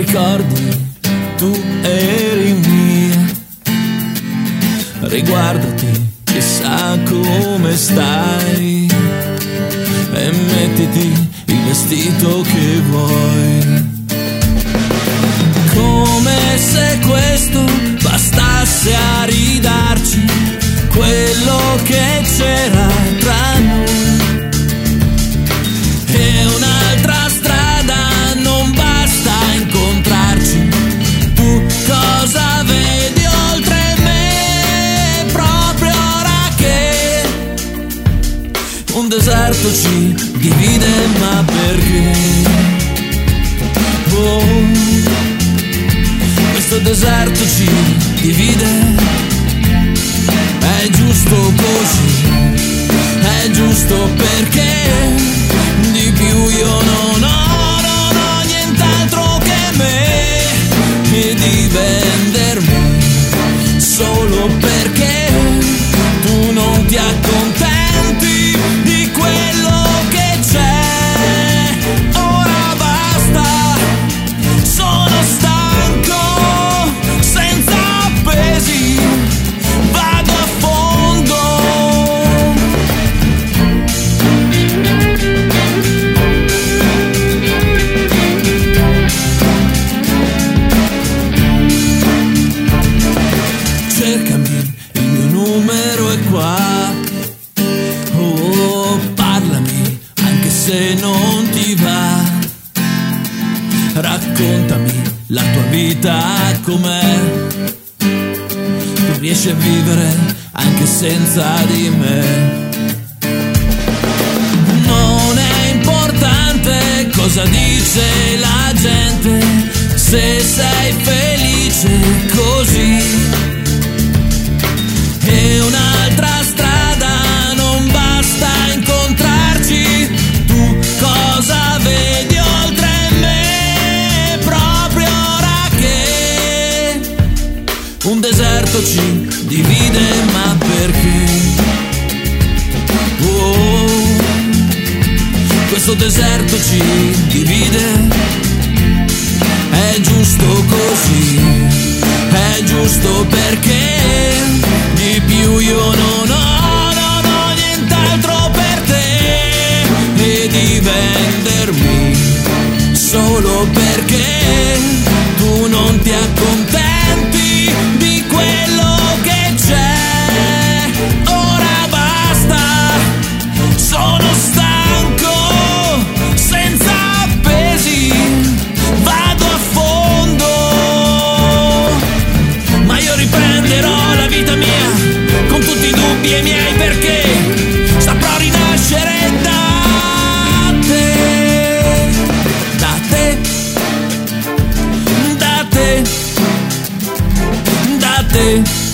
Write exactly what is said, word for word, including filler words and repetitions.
ricordi, tu eri mia. Riguardati, chissà come stai, e mettiti il vestito che vuoi. Come se questo bastasse a ridarci quello che c'era tra noi. E un'altra strada non basta incontrarci. Tu cosa vedi oltre me? Proprio ora che un deserto ci divide, ma perché? Oh, questo deserto ci divide. È giusto così, è giusto perché di più io non ho, non ho nient'altro che me, e di vendermi solo perché tu non ti accontenti di quello che c'è. Ora basta, sono stanco, senza pesi, vado a fondo. Cercami, il mio numero è qua. Oh, parlami, anche se non ti va. Raccontami la tua vita com'è. Tu riesci a vivere anche senza di me. Non è importante cosa dice la gente, se sei felice così. E un'altra strada non basta incontrarci. Tu cosa vedi oltre me? Proprio ora che un deserto ci divide, ma perché? Oh, questo deserto ci divide. È giusto così, è giusto perché di più io non ho, non ho nient'altro per te, e di vendermi solo perché tu non ti accontenti di quello che c'è. Ora basta, sono stanco, senza pesi, vado a fondo. Ma io riprenderò la vita mia con tutti i dubbi e i miei perché. Saprò rinascere da te, da te, da te, da te.